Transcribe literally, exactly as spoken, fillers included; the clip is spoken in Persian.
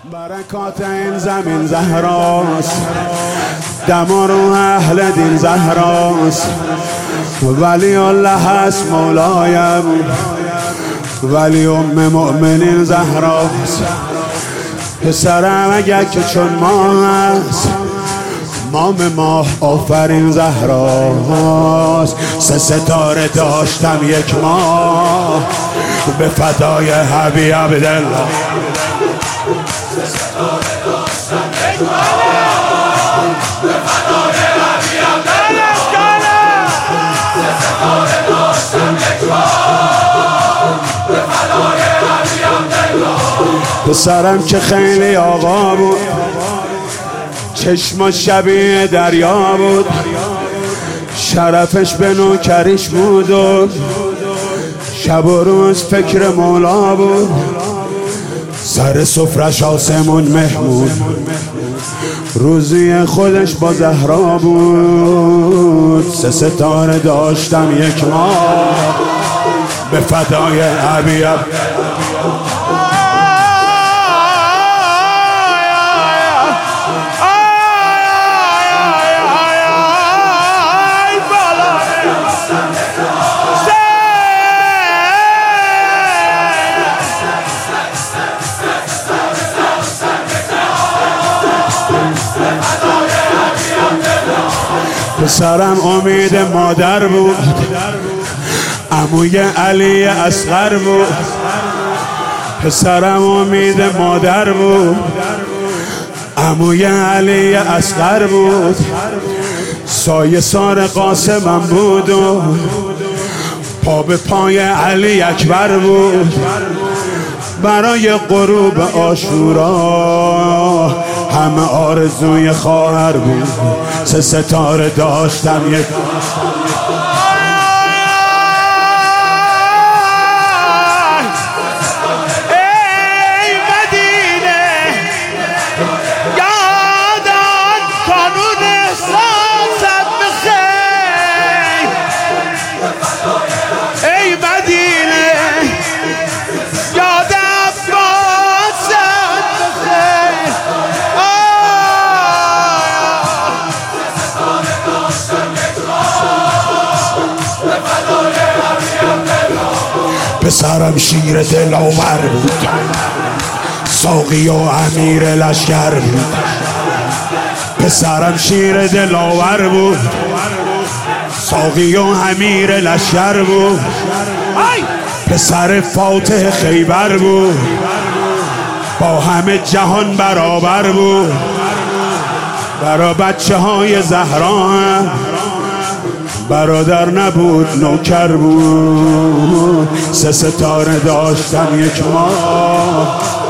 برکات این زمین زهراست، دم و روح اهل دین زهراست. ولی الله هست مولایم، ولی ام مؤمنین زهراست. پسرم اگر که چون ما هست، مام ماه آفرین زهراست. سه ستاره داشتم یک ماه، به فدای حبیب عبدالله. سه ستاره داشتم یک ماه، به فدای حبیب عبدالله. سه ستاره داشتم یک ماه، به فدای حبیب عبدالله. پسرم که خیلی آقا بود، چشما شبیه دریا بود، شرفش به نوکریش بود و شب و روز فکر مولا بود. سر سفرش آسمون مهمون، روزی خودش با زهرا بود. سه ستاره داشتم یک ماه، به فدای حبیب. پسرم امید مادر بود، عموی علی اصغر بود. پسرم امید مادر بود، عموی علی اصغر بود. سایه سار قاسمم بود و پا به پای علی اکبر بود. برای غروب عاشورا همه آرزوی خواهر بود. سه ستاره داشتم یک پسرم شیر دلاور بود، ساقی و امیر لشکر بود. پسرم شیر دلاور بود، ساقی و امیر لشکر بود. پسر فاتح خیبر بود، با همه جهان برابر بود. برا بچه های زهرا برادر نبود نوکر بود. سه ستاره داشتم یک ماه،